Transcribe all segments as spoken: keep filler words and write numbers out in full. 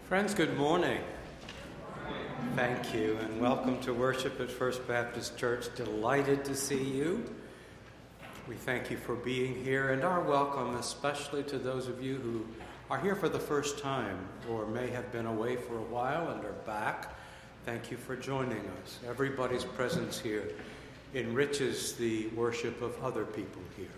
Friends, good morning. Thank you, and welcome to worship at First Baptist Church. Delighted to see you. We thank you for being here, and our welcome especially to those of you who are here for the first time or may have been away for a while and are back. Thank you for joining us. Everybody's presence here enriches the worship of other people here.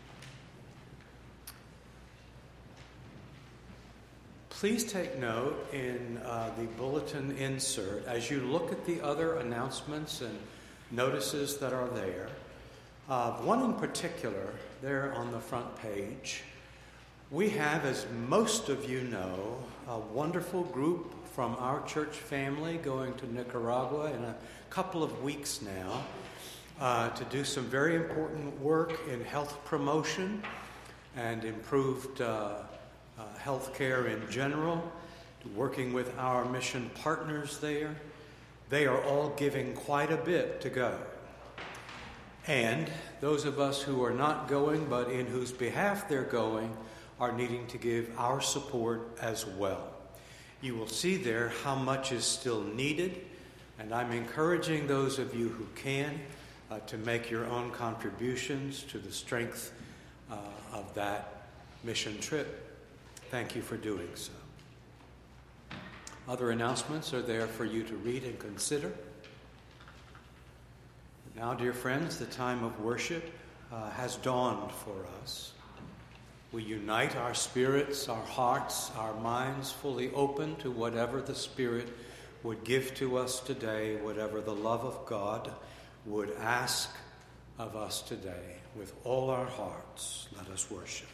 Please take note in uh, the bulletin insert, as you look at the other announcements and notices that are there, uh, one in particular, there on the front page. We have, as most of you know, a wonderful group from our church family going to Nicaragua in a couple of weeks now uh, to do some very important work in health promotion and improved uh, Uh, health care in general, working with our mission partners there. They are all giving quite a bit to go. And those of us who are not going, but in whose behalf they're going, are needing to give our support as well. You will see there how much is still needed, and I'm encouraging those of you who can uh, to make your own contributions to the strength uh, of that mission trip. Thank you for doing so. Other announcements are there for you to read and consider. Now, dear friends, the time of worship uh, has dawned for us. We unite our spirits, our hearts, our minds fully open to whatever the Spirit would give to us today, whatever the love of God would ask of us today. With all our hearts, let us worship.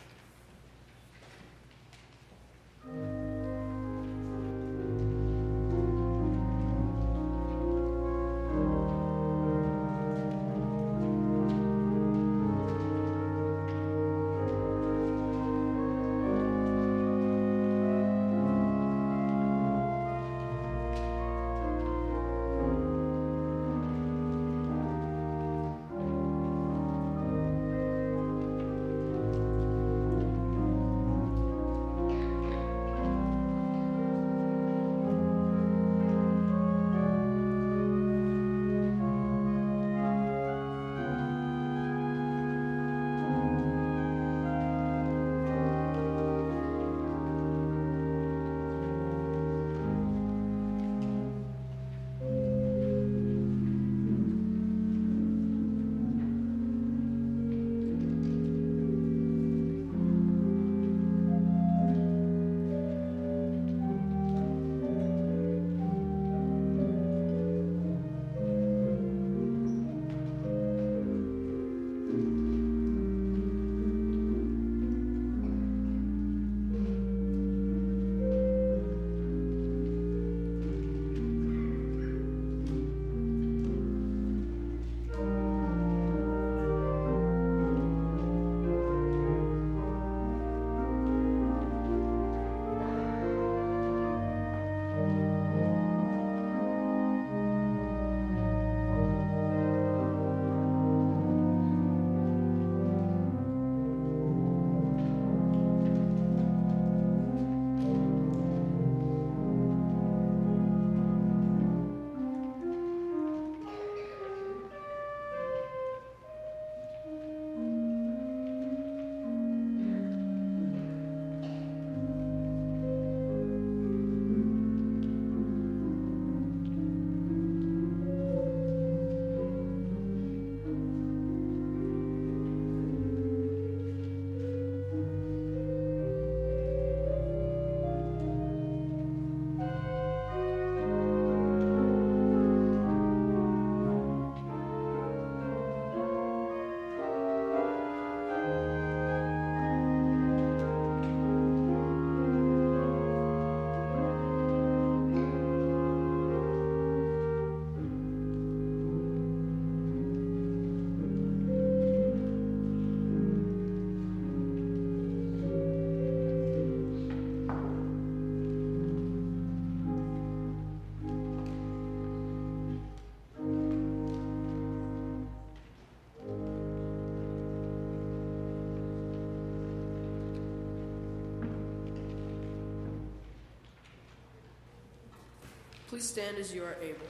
Please stand as you are able.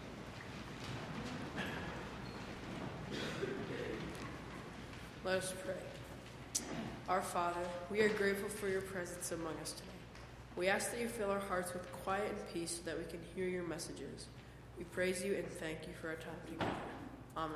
Let us pray. Our Father, we are grateful for your presence among us today. We ask that you fill our hearts with quiet and peace so that we can hear your messages. We praise you and thank you for our time together. Amen.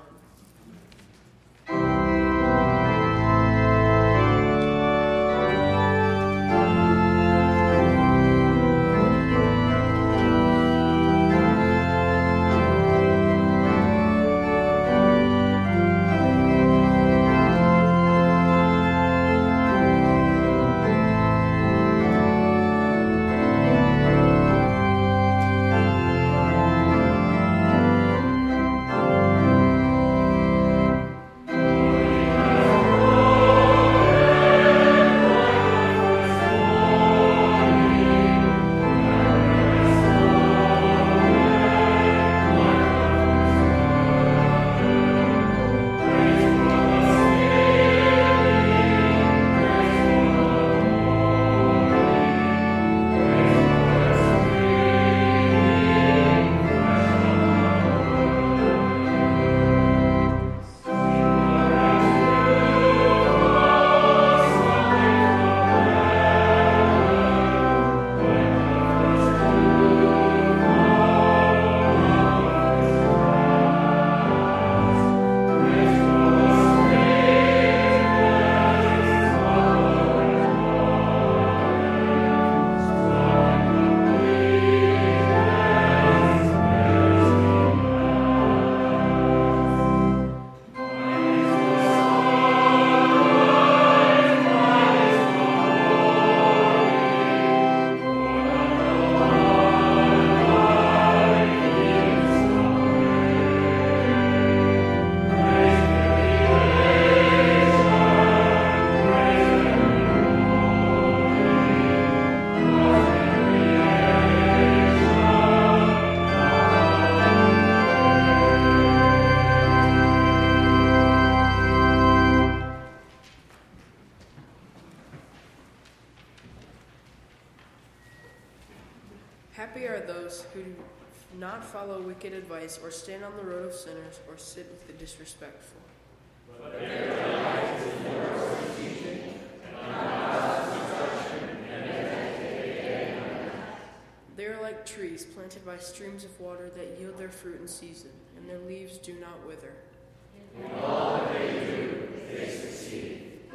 Happy are those who do not follow wicked advice, or stand on the road of sinners, or sit with the disrespectful. But their delight is in your word teaching, and on God's instruction, and meditate day and night. They are like trees planted by streams of water that yield their fruit in season, and their leaves do not wither. In all that they do, they succeed.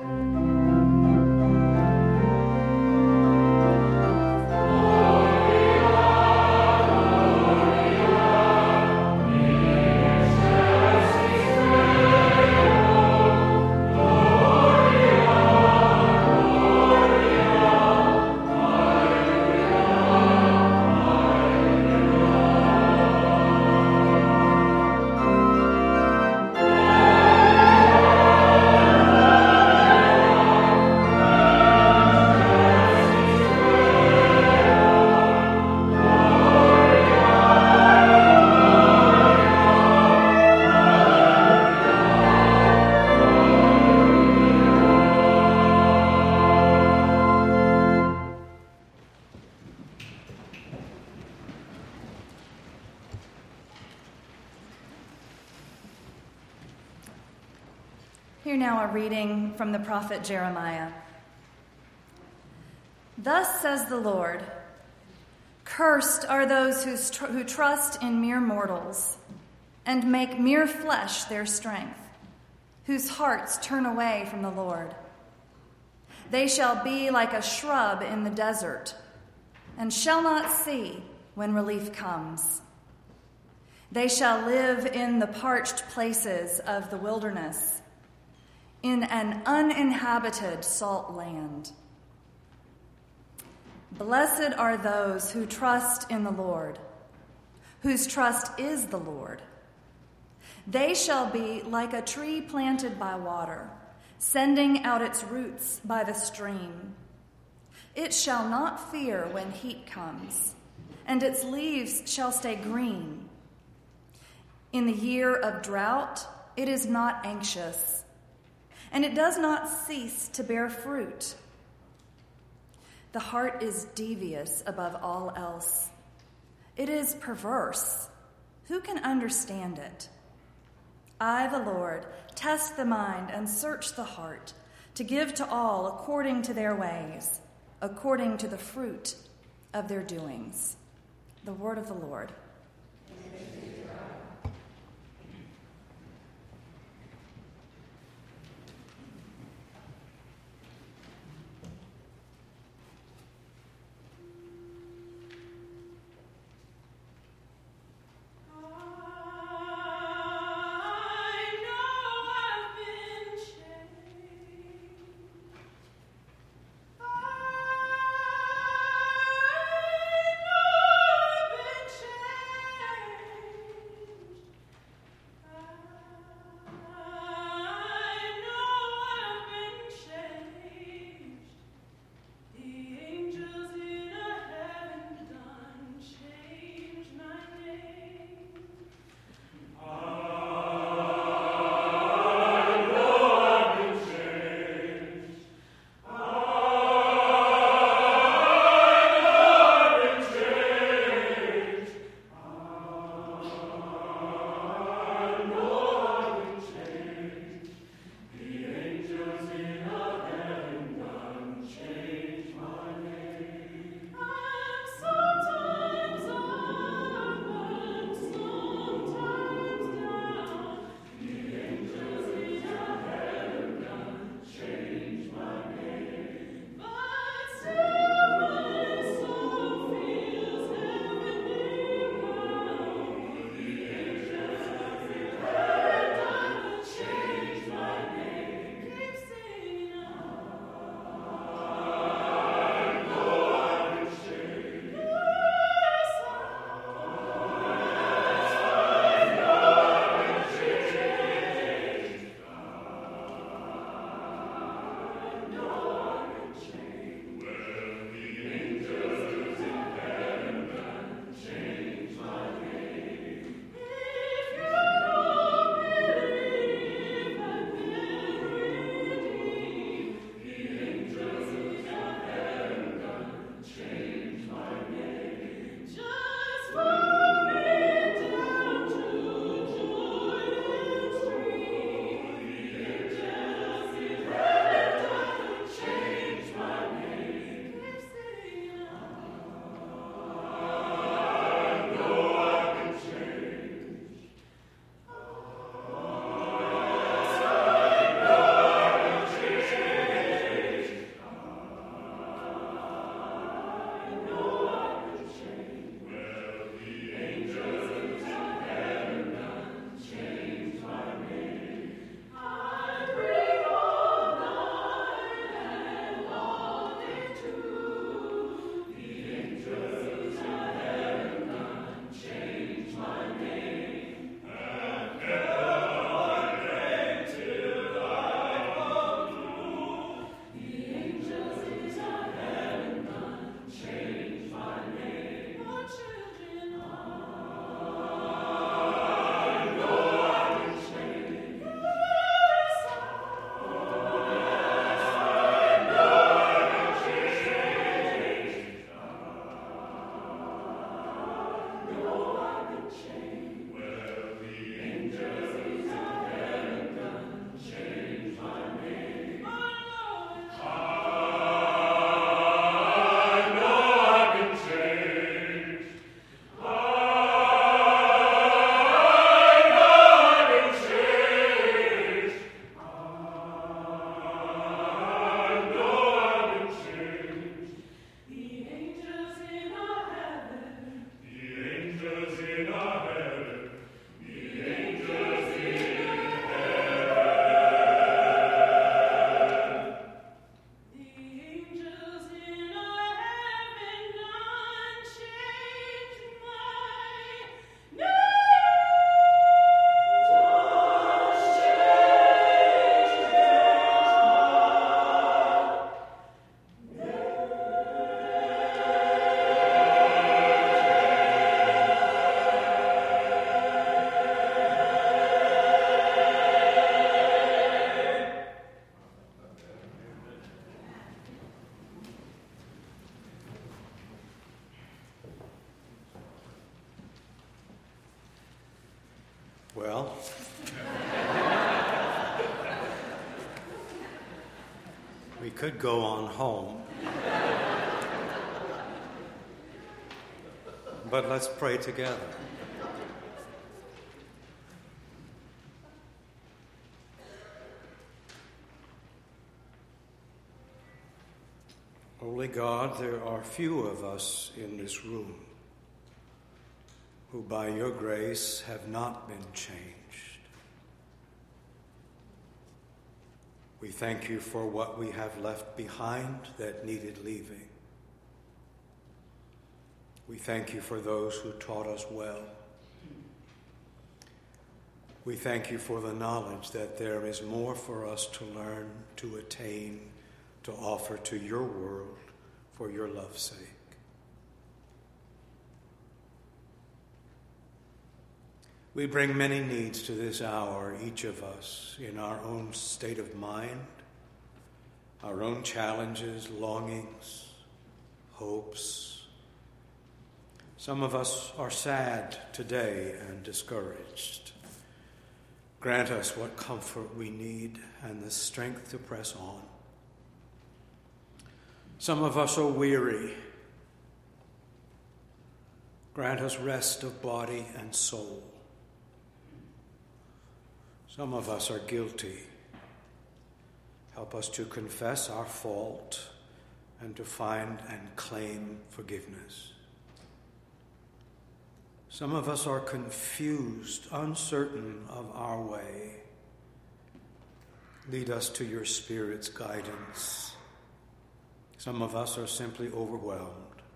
Hear now a reading from the prophet Jeremiah. Thus says the Lord, cursed are those who's tr- who trust in mere mortals and make mere flesh their strength, whose hearts turn away from the Lord. They shall be like a shrub in the desert and shall not see when relief comes. They shall live in the parched places of the wilderness, in an uninhabited salt land. Blessed are those who trust in the Lord, whose trust is the Lord. They shall be like a tree planted by water, sending out its roots by the stream. It shall not fear when heat comes, and its leaves shall stay green. In the year of drought, it is not anxious, and it does not cease to bear fruit. The heart is devious above all else, It is perverse. Who can understand it? I, the Lord, test the mind and search the heart, to give to all according to their ways, according to the fruit of their doings. The word of the Lord. Change. Well, we could go on home. But let's pray together. Holy God, there are few of us in this room who by your grace have not been changed. We thank you for what we have left behind that needed leaving. We thank you for those who taught us well. We thank you for the knowledge that there is more for us to learn, to attain, to offer to your world for your love's sake. We bring many needs to this hour, each of us, in our own state of mind, our own challenges, longings, hopes. Some of us are sad today and discouraged. Grant us what comfort we need and the strength to press on. Some of us are weary. Grant us rest of body and soul. Some of us are guilty. Help us to confess our fault and to find and claim forgiveness. Some of us are confused, uncertain of our way. Lead us to your Spirit's guidance. Some of us are simply overwhelmed.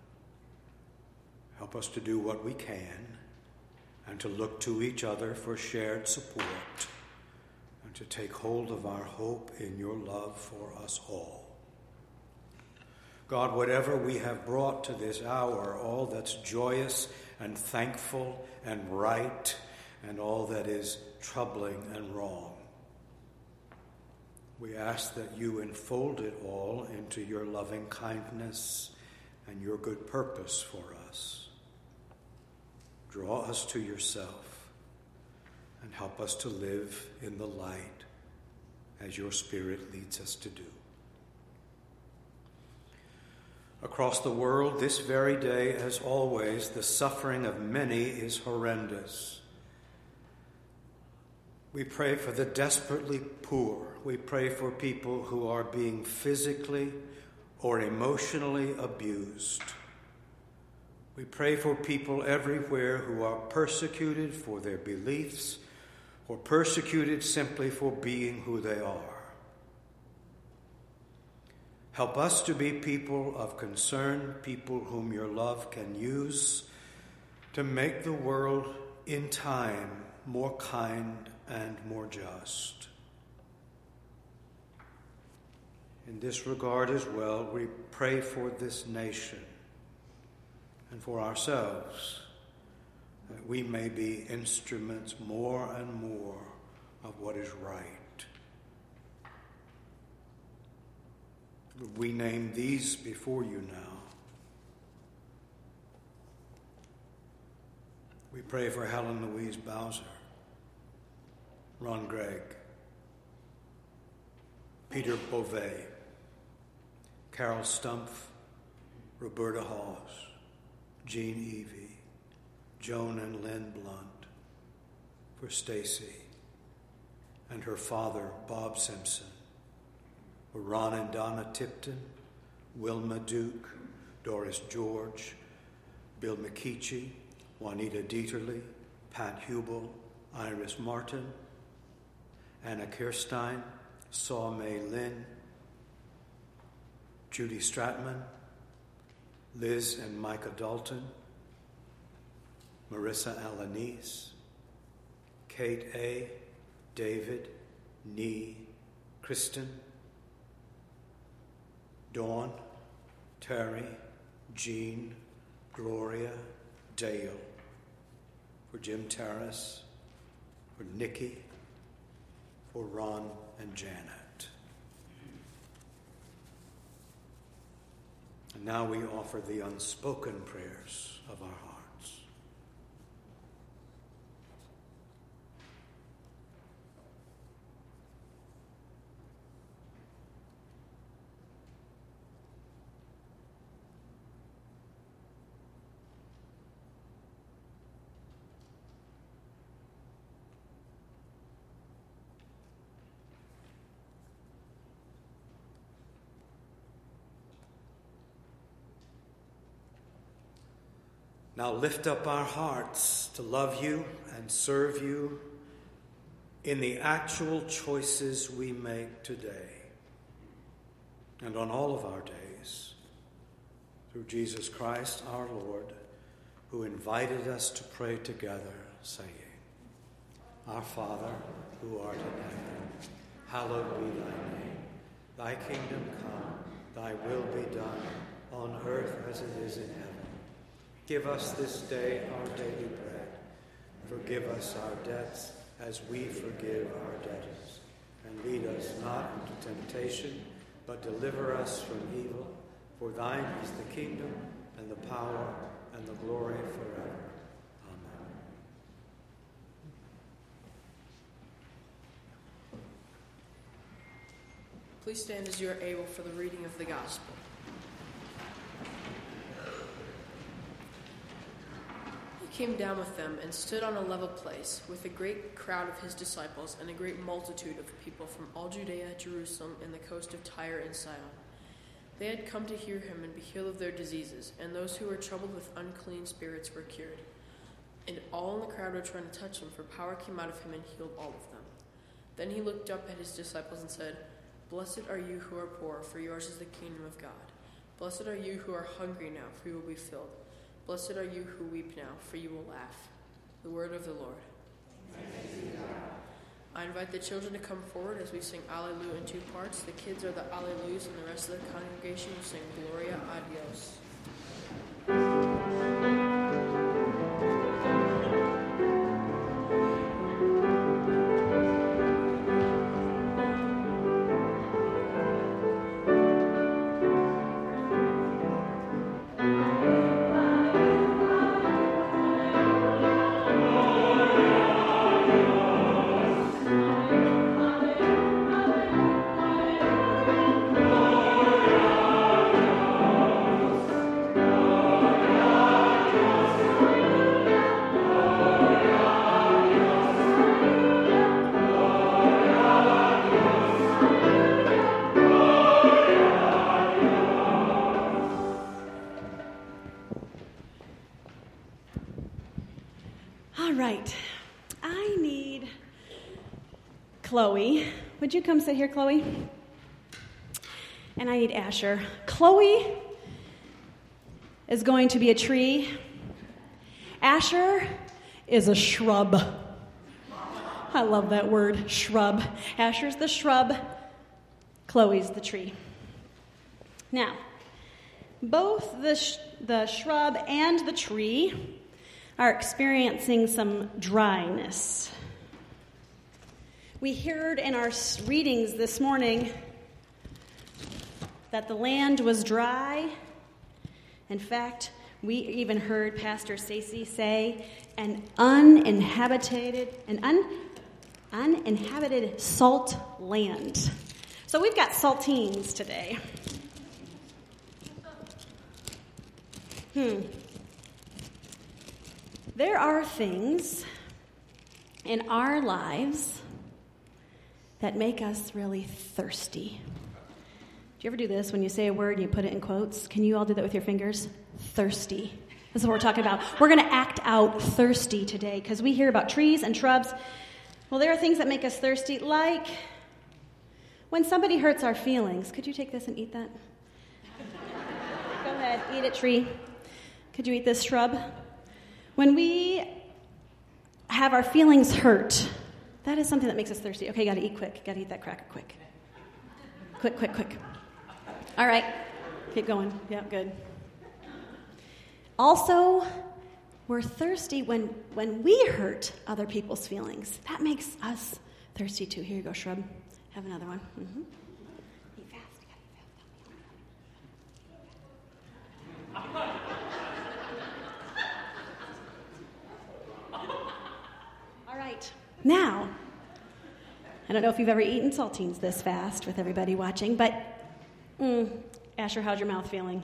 Help us to do what we can and to look to each other for shared support and to take hold of our hope in your love for us all. God, whatever we have brought to this hour, all that's joyous and thankful and right, and all that is troubling and wrong, we ask that you enfold it all into your loving kindness and your good purpose for us. Draw us to yourself and help us to live in the light as your Spirit leads us to do. Across the world, this very day, as always, the suffering of many is horrendous. We pray for the desperately poor. We pray for people who are being physically or emotionally abused. We pray for people everywhere who are persecuted for their beliefs or persecuted simply for being who they are. Help us to be people of concern, people whom your love can use to make the world in time more kind and more just. In this regard as well, we pray for this nation and for ourselves, that we may be instruments more and more of what is right. We name these before you now. We pray for Helen Louise Bowser, Ron Gregg, Peter Beauvais, Carol Stumpf, Roberta Hawes, Jean Evie, Joan and Lynn Blunt, for Stacy and her father, Bob Simpson, for Ron and Donna Tipton, Wilma Duke, Doris George, Bill McKeechee, Juanita Dieterle, Pat Hubel, Iris Martin, Anna Kirstein, Saw May Lynn, Judy Stratman, Liz and Micah Dalton, Marissa Alanis, Kate A., David, Nee, Kristen, Dawn, Terry, Jean, Gloria, Dale, for Jim Terrace, for Nikki, for Ron and Janet. And now we offer the unspoken prayers of our hearts. Now lift up our hearts to love you and serve you in the actual choices we make today and on all of our days, through Jesus Christ our Lord, who invited us to pray together, saying, Our Father, who art in heaven, hallowed be thy name. Thy kingdom come, thy will be done, on earth as it is in heaven. Give us this day our daily bread. Forgive us our debts as we forgive our debtors. And lead us not into temptation, but deliver us from evil. For thine is the kingdom and the power and the glory forever. Amen. Please stand as you are able for the reading of the gospel. He came down with them and stood on a level place with a great crowd of his disciples and a great multitude of people from all Judea, Jerusalem, and the coast of Tyre and Sidon. They had come to hear him and be healed of their diseases, and those who were troubled with unclean spirits were cured. And all in the crowd were trying to touch him, for power came out of him and healed all of them. Then he looked up at his disciples and said, Blessed are you who are poor, for yours is the kingdom of God. Blessed are you who are hungry now, for you will be filled. Blessed are you who weep now, for you will laugh. The word of the Lord. I invite the children to come forward as we sing Alleluia in two parts. The kids are the Alleluias, and the rest of the congregation will sing Gloria a Dios. Chloe. Would you come sit here, Chloe? And I need Asher. Chloe is going to be a tree. Asher is a shrub. I love that word, shrub. Asher's the shrub. Chloe's the tree. Now, both the, sh- the shrub and the tree are experiencing some dryness. We heard in our readings this morning that the land was dry. In fact, we even heard Pastor Stacy say an uninhabited, an un, uninhabited salt land. So we've got saltines today. Hmm. There are things in our lives that make us really thirsty. Do you ever do this when you say a word and you put it in quotes? Can you all do that with your fingers? Thirsty. This is what we're talking about. We're going to act out thirsty today because we hear about trees and shrubs. Well, there are things that make us thirsty, like when somebody hurts our feelings. Could you take this and eat that? Go ahead, eat it, tree. Could you eat this, shrub? When we have our feelings hurt, that is something that makes us thirsty. Okay, got to eat quick. Got to eat that cracker quick. Quick, quick, quick. All right, keep going. Yeah, good. Also, we're thirsty when, when we hurt other people's feelings. That makes us thirsty too. Here you go, shrub. Have another one. Mm-hmm. Eat fast. You gotta eat fast. All right. Now, I don't know if you've ever eaten saltines this fast with everybody watching, but mm, Asher, how's your mouth feeling?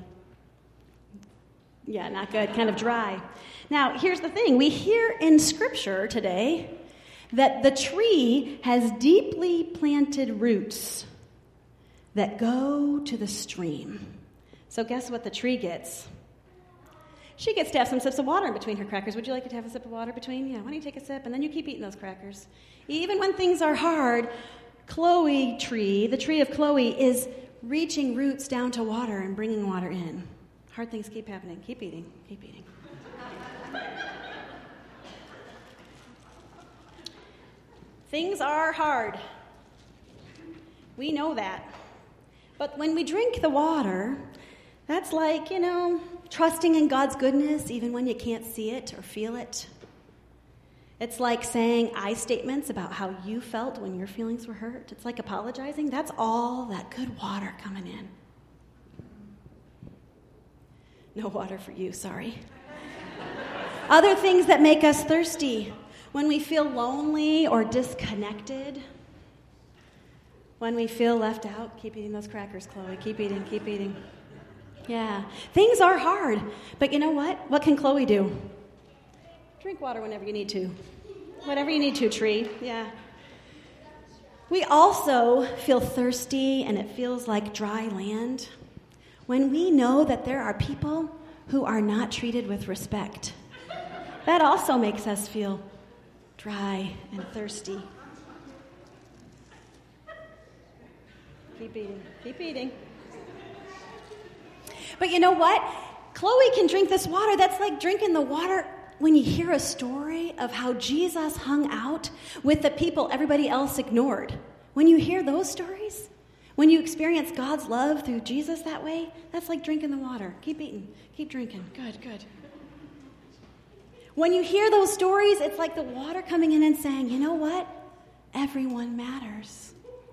Yeah, not good, kind of dry. Now, here's the thing. We hear in Scripture today that the tree has deeply planted roots that go to the stream. So guess what the tree gets? She gets to have some sips of water in between her crackers. Would you like to have a sip of water between? Yeah, why don't you take a sip, and then you keep eating those crackers. Even when things are hard, Chloe tree, the tree of Chloe, is reaching roots down to water and bringing water in. Hard things keep happening. Keep eating. Keep eating. Things are hard. We know that. But when we drink the water, that's like, you know, trusting in God's goodness even when you can't see it or feel it. It's like saying I statements about how you felt when your feelings were hurt. It's like apologizing. That's all that good water coming in. No water for you, sorry. Other things that make us thirsty. When we feel lonely or disconnected. When we feel left out. Keep eating those crackers, Chloe. Keep eating, keep eating. Yeah. Things are hard. But you know what? What can Chloe do? Drink water whenever you need to. Whatever you need to, tree. Yeah. We also feel thirsty and it feels like dry land when we know that there are people who are not treated with respect. That also makes us feel dry and thirsty. Keep eating. Keep eating. But you know what? Chloe can drink this water. That's like drinking the water when you hear a story of how Jesus hung out with the people everybody else ignored. When you hear those stories, when you experience God's love through Jesus that way, that's like drinking the water. Keep eating. Keep drinking. Good, good. When you hear those stories, it's like the water coming in and saying, you know what? Everyone matters.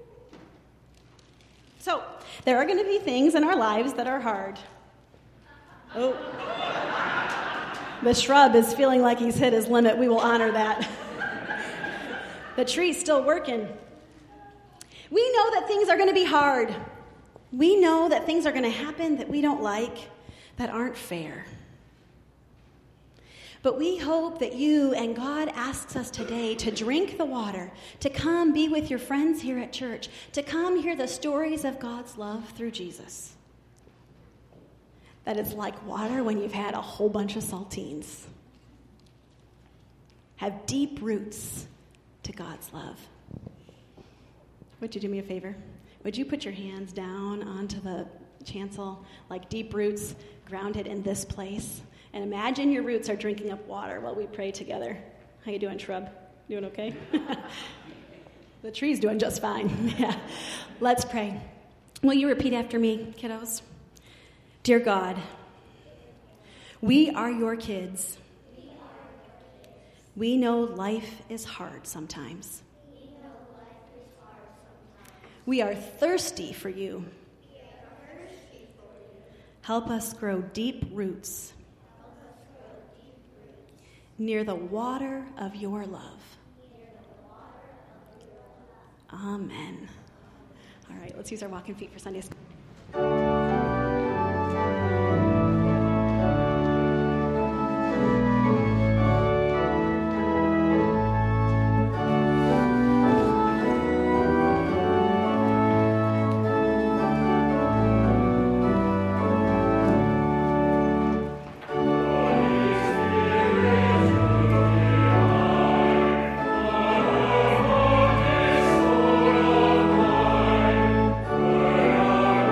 So, there are going to be things in our lives that are hard. Oh. The shrub is feeling like he's hit his limit. We will honor that. The tree's still working. We know that things are going to be hard. We know that things are going to happen that we don't like, that aren't fair. But we hope that you and God asks us today to drink the water, to come be with your friends here at church, to come hear the stories of God's love through Jesus. That it's like water when you've had a whole bunch of saltines. Have deep roots to God's love. Would you do me a favor? Would you put your hands down onto the chancel like deep roots grounded in this place? And imagine your roots are drinking up water while we pray together. How you doing, shrub? Doing okay? The tree's doing just fine. Yeah. Let's pray. Will you repeat after me, kiddos? Dear God, we are your kids. We know life is hard sometimes. We are thirsty for you. Help us grow deep roots near the water of your love. Amen. All right, let's use our walking feet for Sunday school. Amen.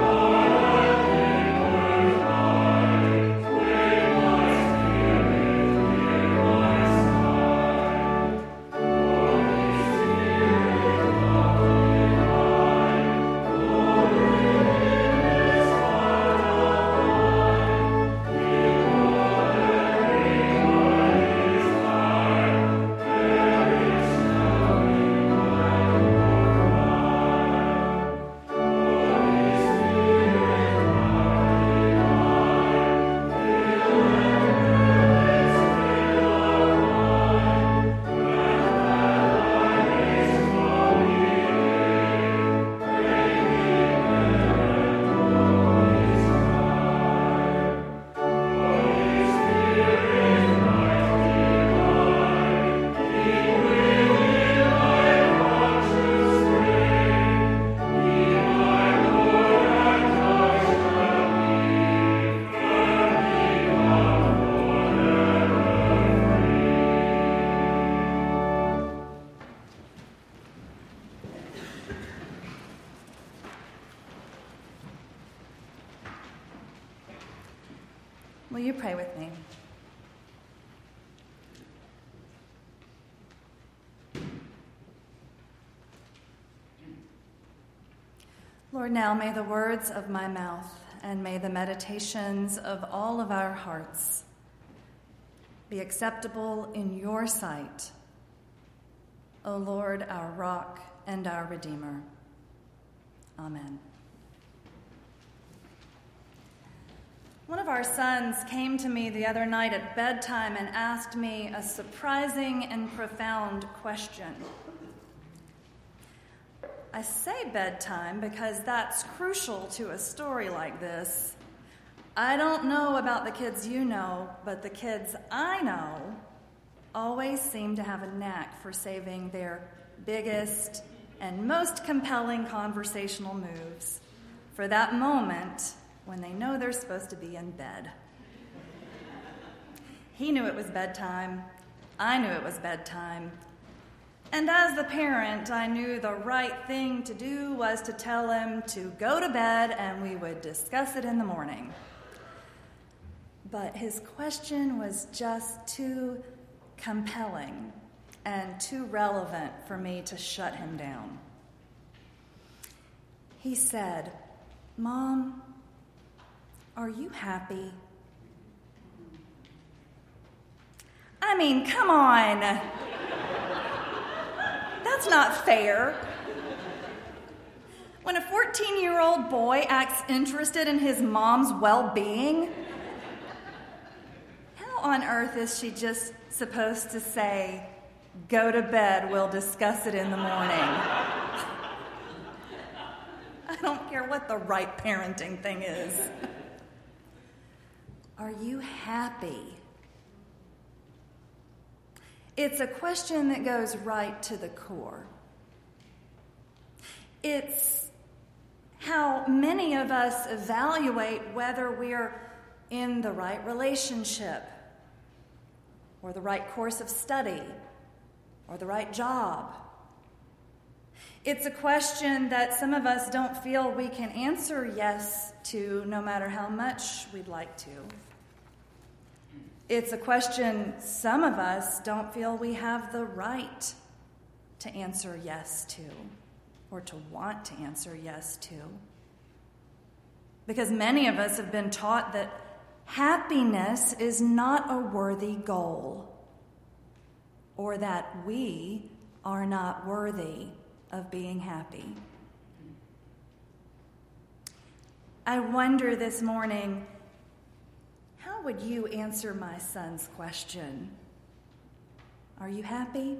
Will you pray with me? Lord, now may the words of my mouth and may the meditations of all of our hearts be acceptable in your sight, O Lord, our rock and our Redeemer. Amen. One of our sons came to me the other night at bedtime and asked me a surprising and profound question. I say bedtime because that's crucial to a story like this. I don't know about the kids you know, but the kids I know always seem to have a knack for saving their biggest and most compelling conversational moves for that moment when they know they're supposed to be in bed. He knew it was bedtime. I knew it was bedtime. And as the parent, I knew the right thing to do was to tell him to go to bed and we would discuss it in the morning. But his question was just too compelling and too relevant for me to shut him down. He said, "Mom, are you happy?" I mean, come on. That's not fair. When a fourteen-year-old boy acts interested in his mom's well-being, how on earth is she just supposed to say, "Go to bed, we'll discuss it in the morning"? I don't care what the right parenting thing is. Are you happy? It's a question that goes right to the core. It's how many of us evaluate whether we're in the right relationship, or the right course of study, or the right job. It's a question that some of us don't feel we can answer yes to, no matter how much we'd like to. It's a question some of us don't feel we have the right to answer yes to, or to want to answer yes to. Because many of us have been taught that happiness is not a worthy goal, or that we are not worthy of being happy. I wonder this morning, how would you answer my son's question? Are you happy?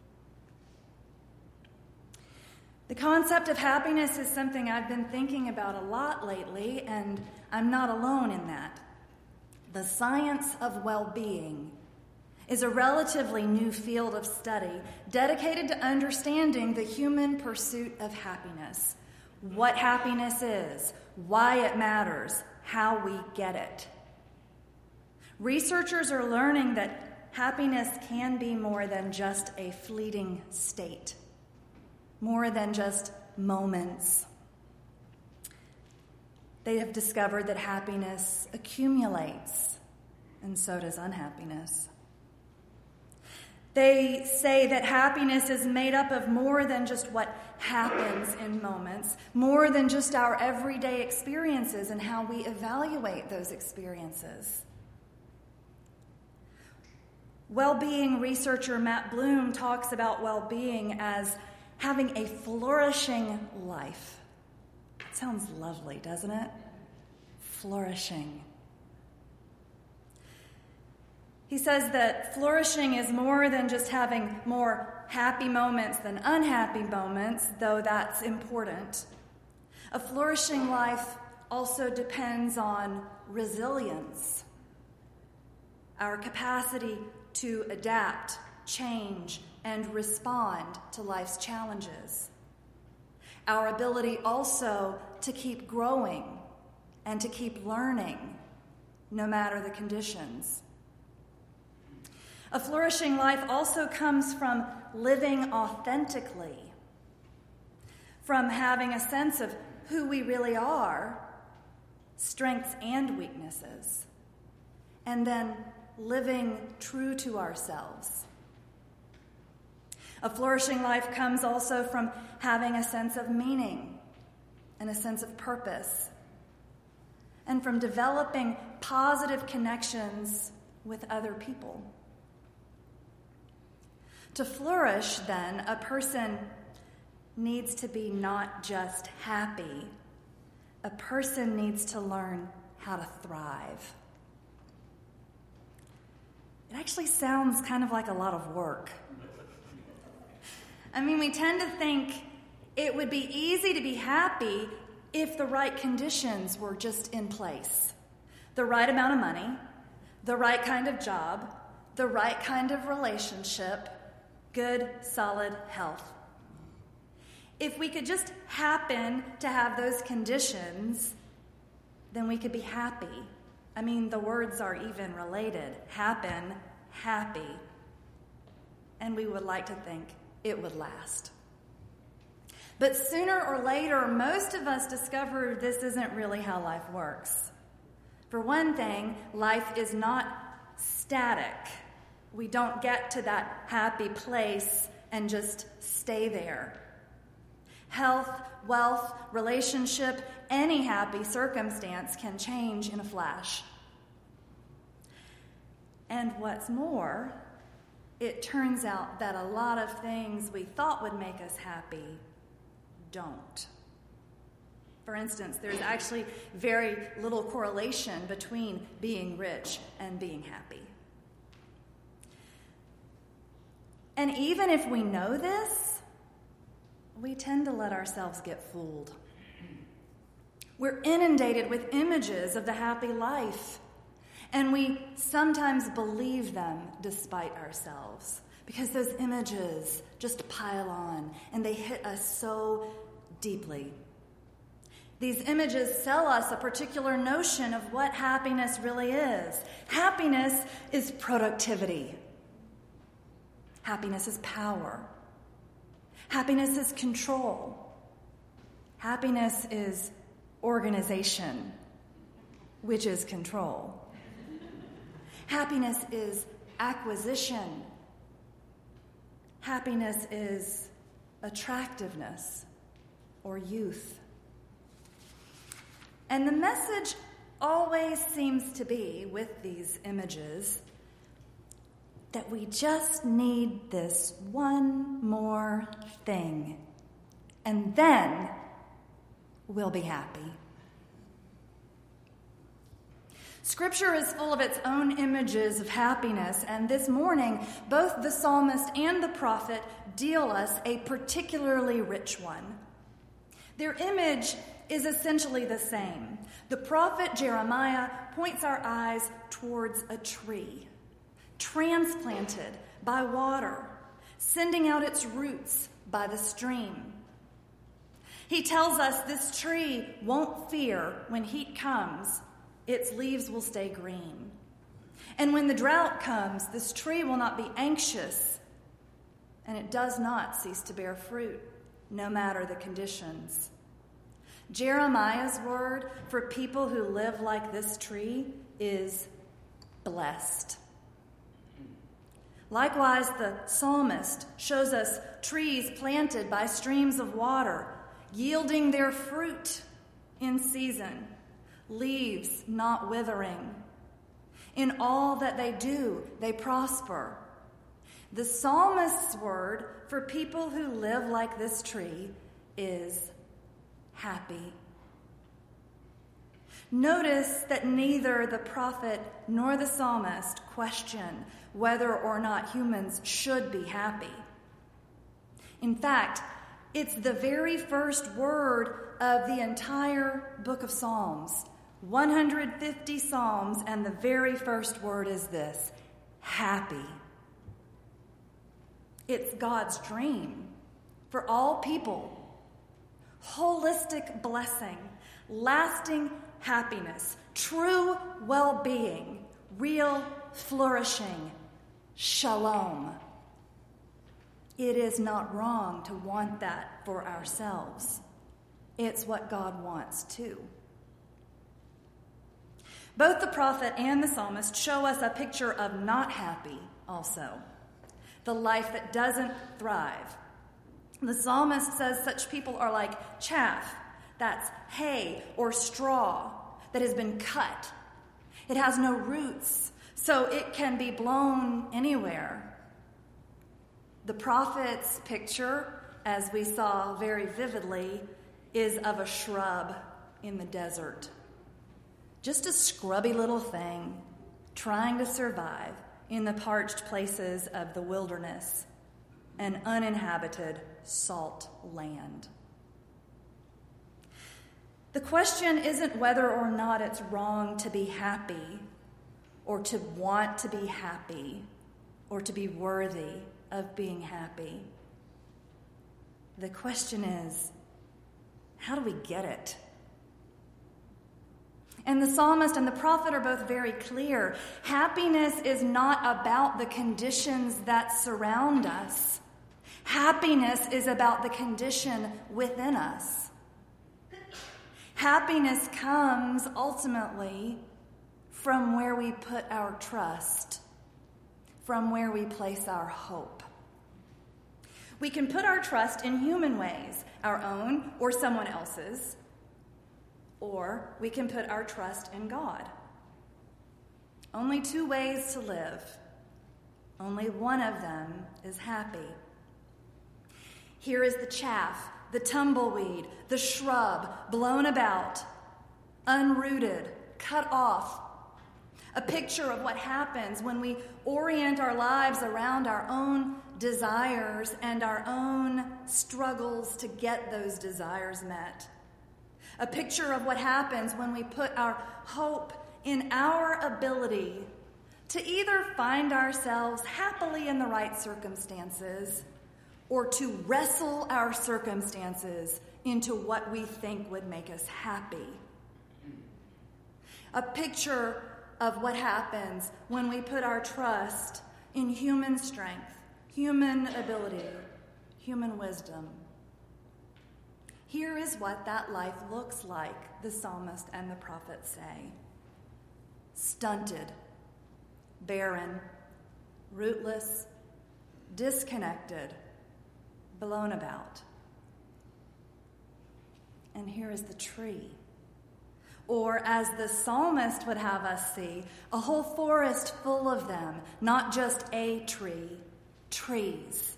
The concept of happiness is something I've been thinking about a lot lately, and I'm not alone in that. The science of well-being is a relatively new field of study dedicated to understanding the human pursuit of happiness, what happiness is, why it matters, how we get it. Researchers are learning that happiness can be more than just a fleeting state, more than just moments. They have discovered that happiness accumulates, and so does unhappiness. They say that happiness is made up of more than just what happens in moments, more than just our everyday experiences and how we evaluate those experiences. Well-being researcher Matt Bloom talks about well-being as having a flourishing life. It sounds lovely, doesn't it? Flourishing. He says that flourishing is more than just having more happy moments than unhappy moments, though that's important. A flourishing life also depends on resilience, our capacity to adapt, change, and respond to life's challenges. Our ability also to keep growing and to keep learning, no matter the conditions. A flourishing life also comes from living authentically, from having a sense of who we really are, strengths and weaknesses, and then living true to ourselves. A flourishing life comes also from having a sense of meaning and a sense of purpose, and from developing positive connections with other people. To flourish, then, a person needs to be not just happy. A person needs to learn how to thrive. It actually sounds kind of like a lot of work. I mean, we tend to think it would be easy to be happy if the right conditions were just in place. The right amount of money, the right kind of job, the right kind of relationship, good, solid health. If we could just happen to have those conditions, then we could be happy. I mean, the words are even related. Happen, happy. And we would like to think it would last. But sooner or later, most of us discover this isn't really how life works. For one thing, life is not static. We don't get to that happy place and just stay there. Health, wealth, relationship, any happy circumstance can change in a flash. And what's more, it turns out that a lot of things we thought would make us happy don't. For instance, there's actually very little correlation between being rich and being happy. And even if we know this, we tend to let ourselves get fooled. We're inundated with images of the happy life, and we sometimes believe them despite ourselves, because those images just pile on and they hit us so deeply. These images sell us a particular notion of what happiness really is. Happiness is productivity. Happiness is power. Happiness is control. Happiness is organization, which is control. Happiness is acquisition. Happiness is attractiveness or youth. And the message always seems to be, with these images, that we just need this one more thing, and then we'll be happy. Scripture is full of its own images of happiness, and this morning, both the psalmist and the prophet deal us a particularly rich one. Their image is essentially the same. The prophet Jeremiah points our eyes towards a tree, transplanted by water, sending out its roots by the stream. He tells us this tree won't fear when heat comes. Its leaves will stay green. And when the drought comes, this tree will not be anxious, and it does not cease to bear fruit, no matter the conditions. Jeremiah's word for people who live like this tree is blessed. Likewise, the psalmist shows us trees planted by streams of water, yielding their fruit in season, leaves not withering. In all that they do, they prosper. The psalmist's word for people who live like this tree is happy. Notice that neither the prophet nor the psalmist question whether or not humans should be happy. In fact, it's the very first word of the entire book of Psalms. one hundred fifty Psalms, and the very first word is this: happy. It's God's dream for all people. Holistic blessing, lasting happiness, true well-being, real flourishing, shalom. It is not wrong to want that for ourselves. It's what God wants too. Both the prophet and the psalmist show us a picture of not happy also, the life that doesn't thrive. The psalmist says such people are like chaff, that's hay or straw that has been cut. It has no roots, so it can be blown anywhere. The prophet's picture, as we saw very vividly, is of a shrub in the desert. Just a scrubby little thing trying to survive in the parched places of the wilderness, an uninhabited salt land. The question isn't whether or not it's wrong to be happy, or to want to be happy, or to be worthy of being happy. The question is, how do we get it? And the psalmist and the prophet are both very clear. Happiness is not about the conditions that surround us. Happiness is about the condition within us. Happiness comes ultimately from where we put our trust, from where we place our hope. We can put our trust in human ways, our own or someone else's, or we can put our trust in God. Only two ways to live. Only one of them is happy. Here is the chaff, the tumbleweed, the shrub blown about, unrooted, cut off. A picture of what happens when we orient our lives around our own desires and our own struggles to get those desires met. A picture of what happens when we put our hope in our ability to either find ourselves happily in the right circumstances or to wrestle our circumstances into what we think would make us happy. A picture of what happens when we put our trust in human strength, human ability, human wisdom. Here is what that life looks like, the psalmist and the prophet say. Stunted, barren, rootless, disconnected, blown about. And here is the tree. Or, as the psalmist would have us see, a whole forest full of them, not just a tree, trees.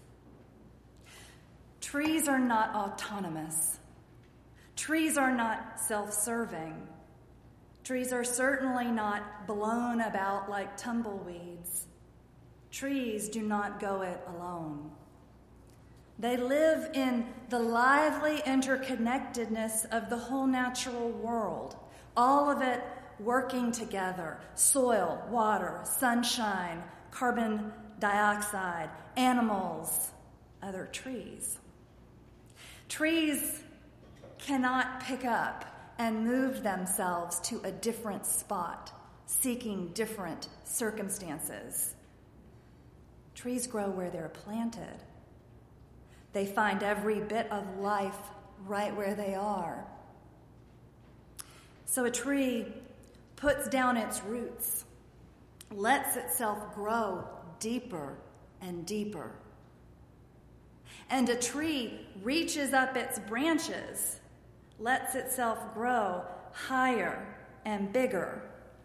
Trees are not autonomous. Trees are not self-serving. Trees are certainly not blown about like tumbleweeds. Trees do not go it alone. They live in the lively interconnectedness of the whole natural world, all of it working together: soil, water, sunshine, carbon dioxide, animals, other trees. Trees cannot pick up and move themselves to a different spot, seeking different circumstances. Trees grow where they're planted. They find every bit of life right where they are. So a tree puts down its roots, lets itself grow deeper and deeper. And a tree reaches up its branches, lets itself grow higher and bigger.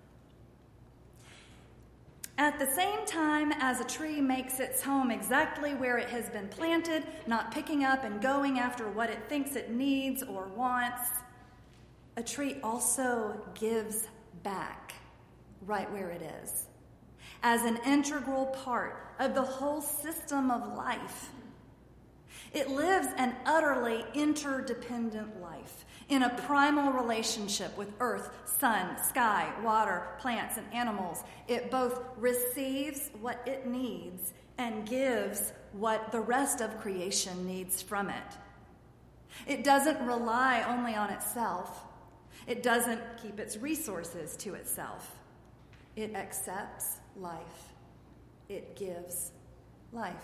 At the same time as a tree makes its home exactly where it has been planted, not picking up and going after what it thinks it needs or wants, a tree also gives back right where it is, as an integral part of the whole system of life. It lives an utterly interdependent life in a primal relationship with earth, sun, sky, water, plants, and animals. It both receives what it needs and gives what the rest of creation needs from it. It doesn't rely only on itself. It doesn't keep its resources to itself. It accepts life. It gives life.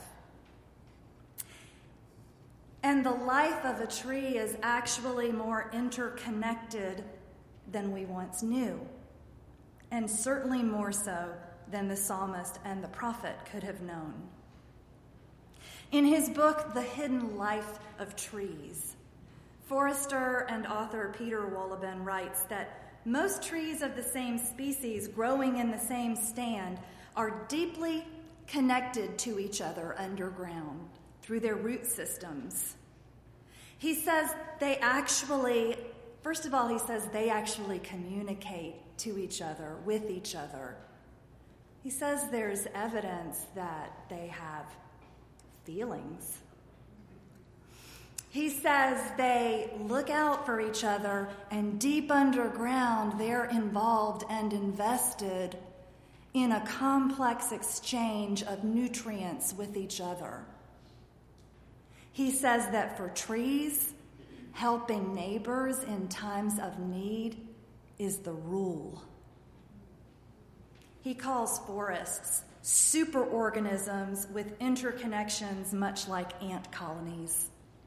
And the life of a tree is actually more interconnected than we once knew. and certainly more so than the psalmist and the prophet could have known. In his book, The Hidden Life of Trees, forester and author Peter Wohlleben writes that most trees of the same species growing in the same stand are deeply connected to each other underground through their root systems. He says they actually, first of all, he says they actually communicate to each other, with each other. He says there's evidence that they have feelings. He says they look out for each other, and deep underground, they're involved and invested in a complex exchange of nutrients with each other. He says that for trees, helping neighbors in times of need is the rule. He calls forests superorganisms with interconnections much like ant colonies.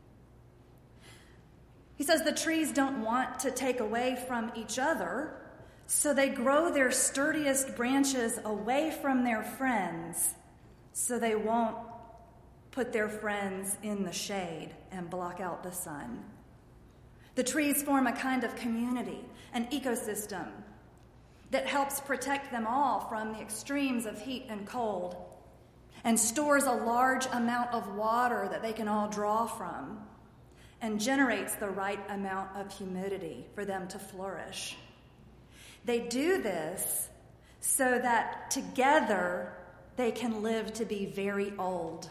He says the trees don't want to take away from each other, so they grow their sturdiest branches away from their friends so they won't put their friends in the shade and block out the sun. The trees form a kind of community, an ecosystem that helps protect them all from the extremes of heat and cold, and stores a large amount of water that they can all draw from, and generates the right amount of humidity for them to flourish. They do this so that together they can live to be very old.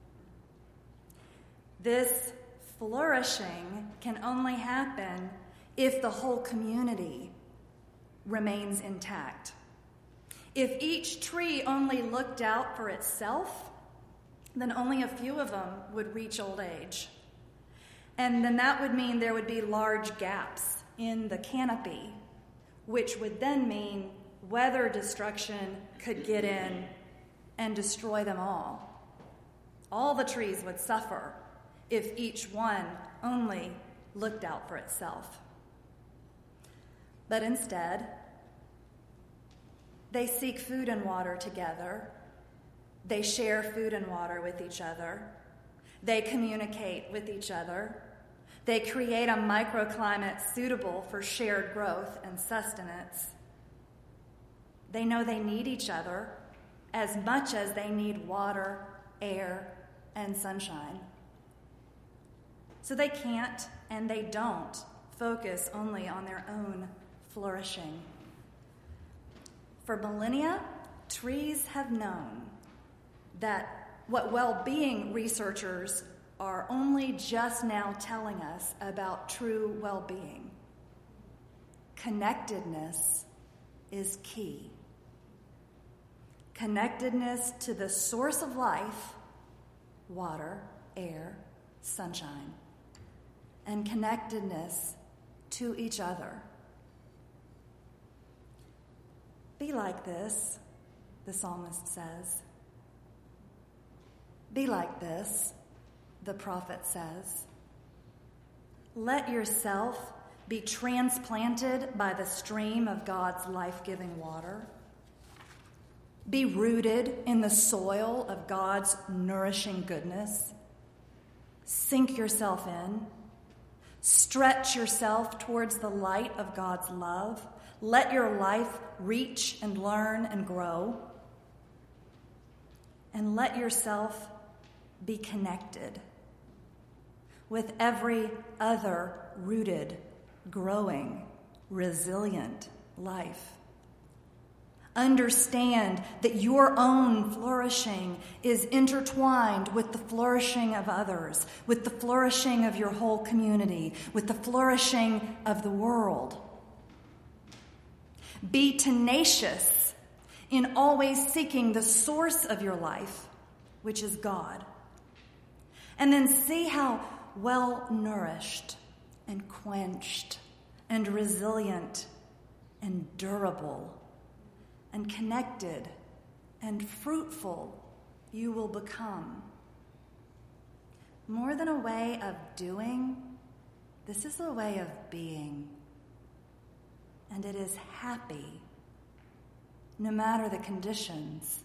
This flourishing can only happen if the whole community remains intact. If each tree only looked out for itself, then only a few of them would reach old age. And then that would mean there would be large gaps in the canopy, which would then mean weather destruction could get in and destroy them all. All the trees would suffer if each one only looked out for itself. But instead, they seek food and water together. They share food and water with each other. They communicate with each other. They create a microclimate suitable for shared growth and sustenance. They know they need each other as much as they need water, air, and sunshine. So they can't and they don't focus only on their own flourishing. For millennia, trees have known that what well-being researchers are only just now telling us about true well-being. Connectedness is key. Connectedness to the source of life, water, air, sunshine, and connectedness to each other. Be like this, the psalmist says. Be like this, the prophet says. Let yourself be transplanted by the stream of God's life-giving water. Be rooted in the soil of God's nourishing goodness. Sink yourself in. Stretch yourself towards the light of God's love. Let your life reach and learn and grow. And let yourself be connected with every other rooted, growing, resilient life. Understand that your own flourishing is intertwined with the flourishing of others, with the flourishing of your whole community, with the flourishing of the world. Be tenacious in always seeking the source of your life, which is God. And then see how well nourished and quenched and resilient and durable and connected and fruitful you will become. More than a way of doing, this is a way of being. And it is happy no matter the conditions.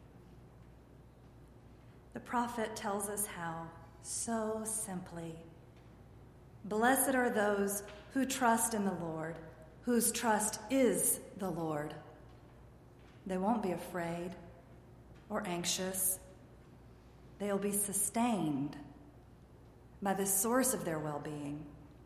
The prophet tells us how, so simply. Blessed are those who trust in the Lord, whose trust is the Lord. They won't be afraid or anxious. They'll be sustained by the source of their well-being.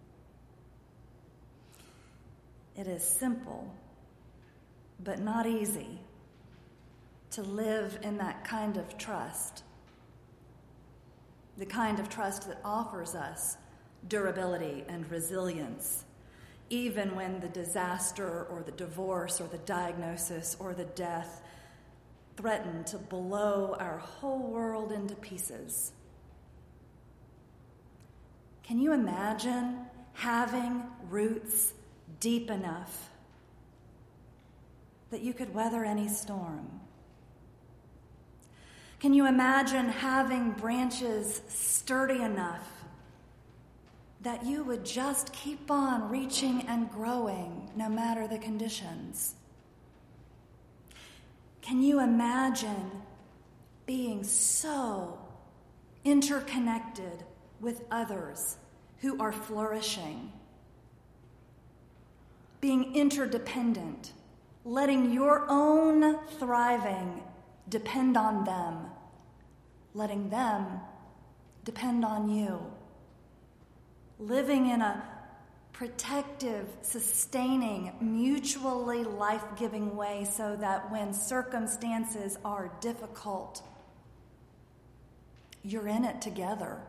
It is simple, but not easy, to live in that kind of trust, the kind of trust that offers us durability and resilience, even when the disaster or the divorce or the diagnosis or the death threaten to blow our whole world into pieces. Can you imagine having roots deep enough that you could weather any storm? Can you imagine having branches sturdy enough that you would just keep on reaching and growing no matter the conditions? Can you imagine being so interconnected with others who are flourishing? Being interdependent, letting your own thriving depend on them, letting them depend on you. Living in a protective, sustaining, mutually life-giving way so that when circumstances are difficult, you're in it together.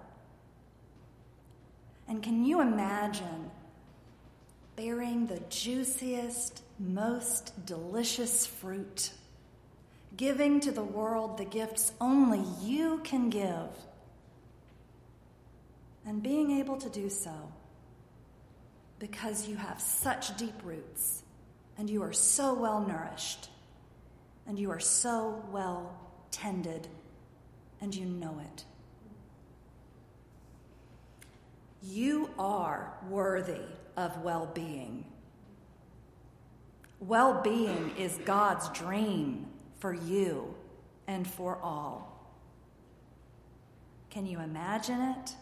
And can you imagine bearing the juiciest, most delicious fruit, giving to the world the gifts only you can give, and being able to do so because you have such deep roots, and you are so well nourished, and you are so well tended, and you know it. You are worthy of well-being. Well-being is God's dream for you and for all. Can you imagine it?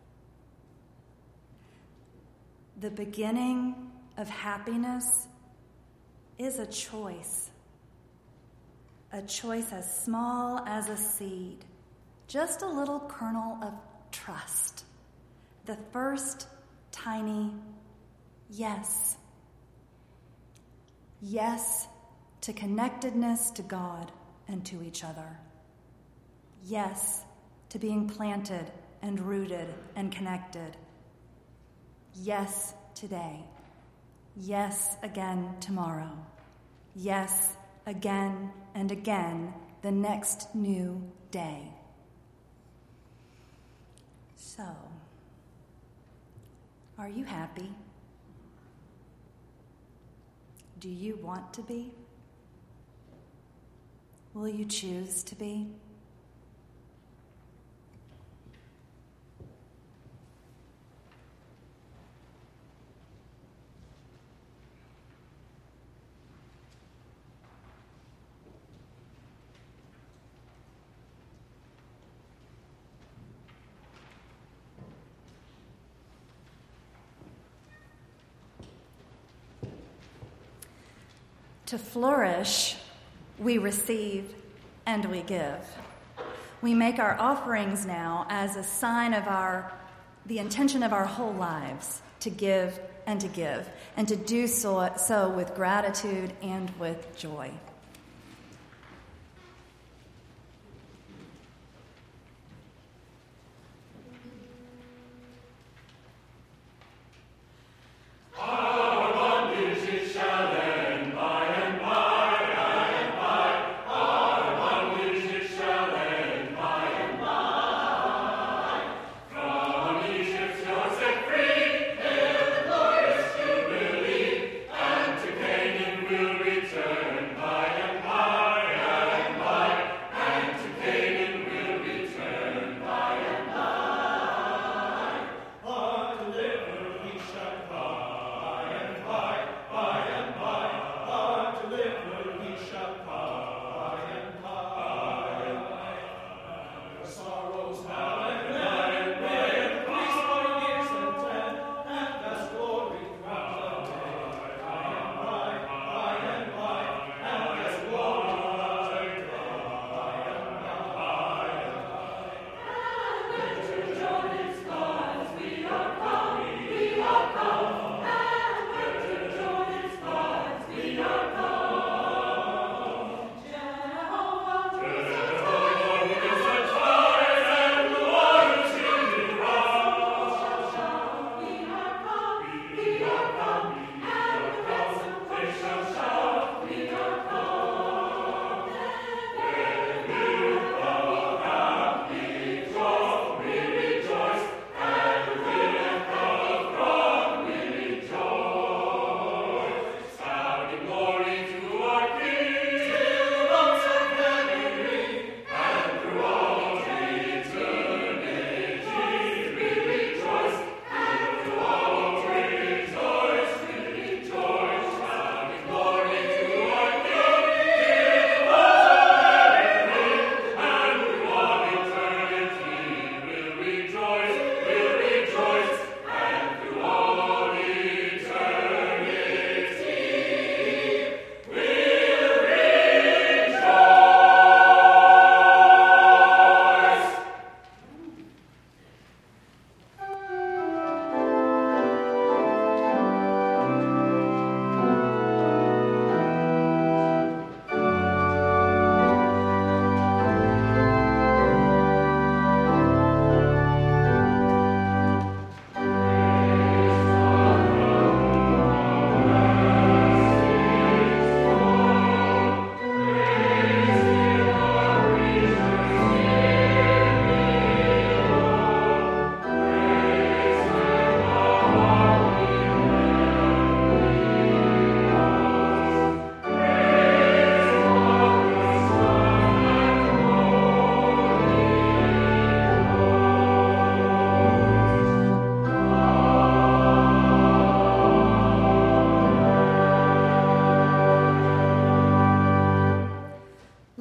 The beginning of happiness is a choice. A choice as small as a seed, just a little kernel of trust. The first tiny yes. Yes to connectedness to God and to each other. Yes to being planted and rooted and connected. Yes today. Yes again tomorrow. Yes again and again the next new day. So, are you happy? Do you want to be? Will you choose to be? To flourish, we receive and we give. We make our offerings now as a sign of our, the intention of our whole lives, to give and to give, and to do so, so with gratitude and with joy. Return by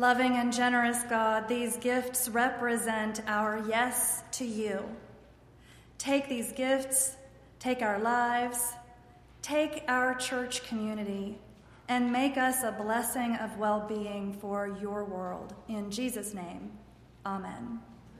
Loving and generous God, these gifts represent our yes to you. Take these gifts, take our lives, take our church community, and make us a blessing of well-being for your world. In Jesus' name, amen.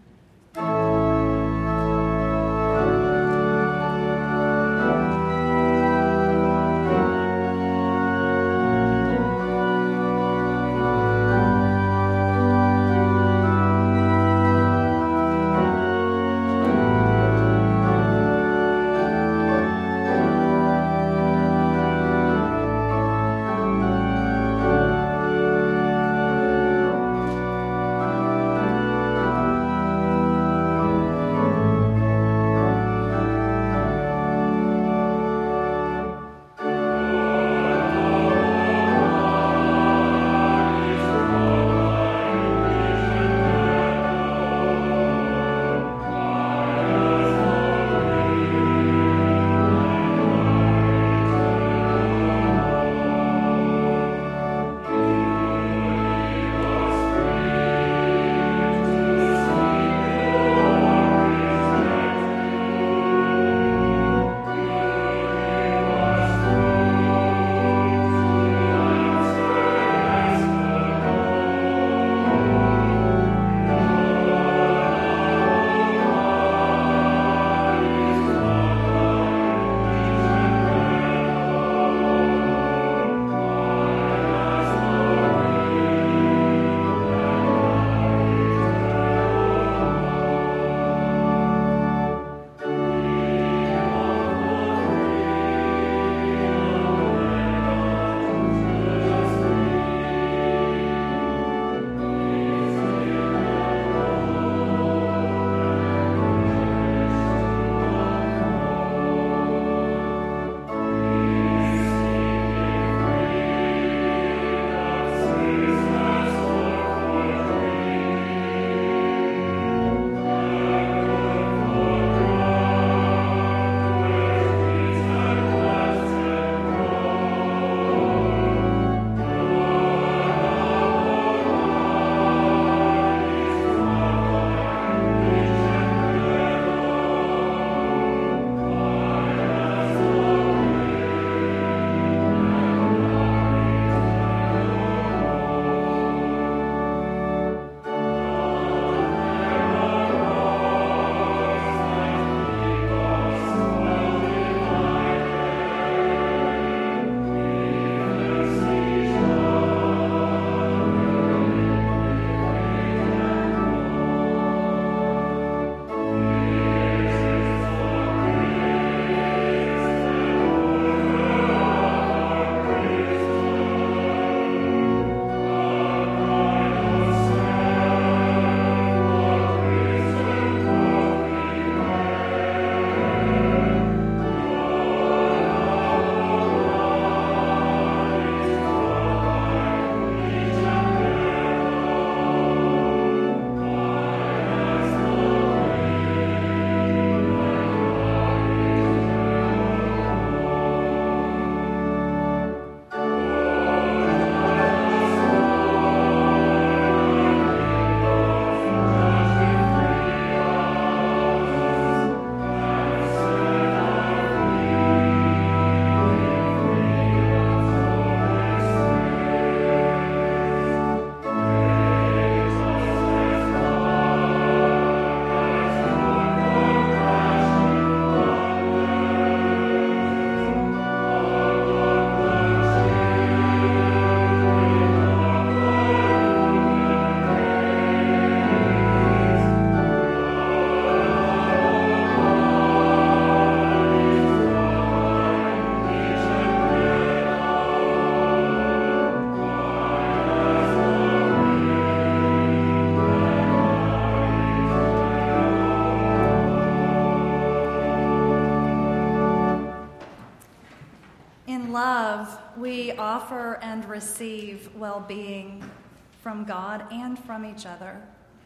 love, we offer and receive well-being from God and from each other.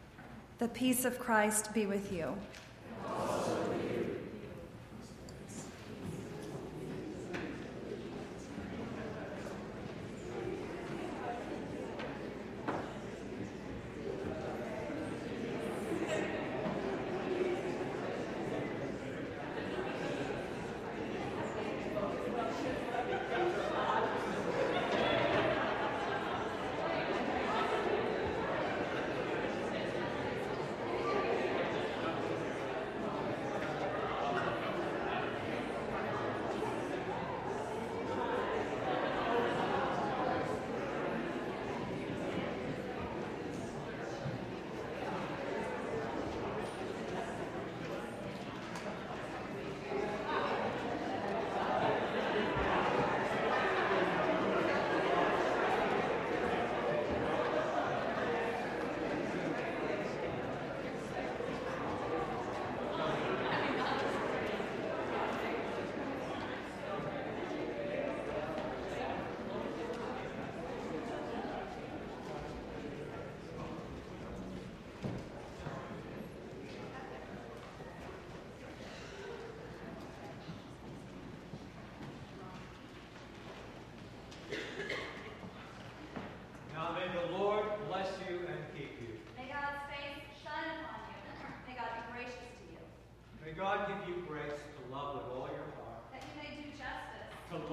The peace of Christ be with you.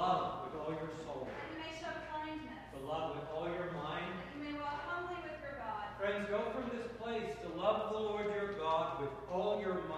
love with all your soul. That you may show kindness. To love with all your mind. That you may walk humbly with your God. Friends, go from this place to love the Lord your God with all your mind.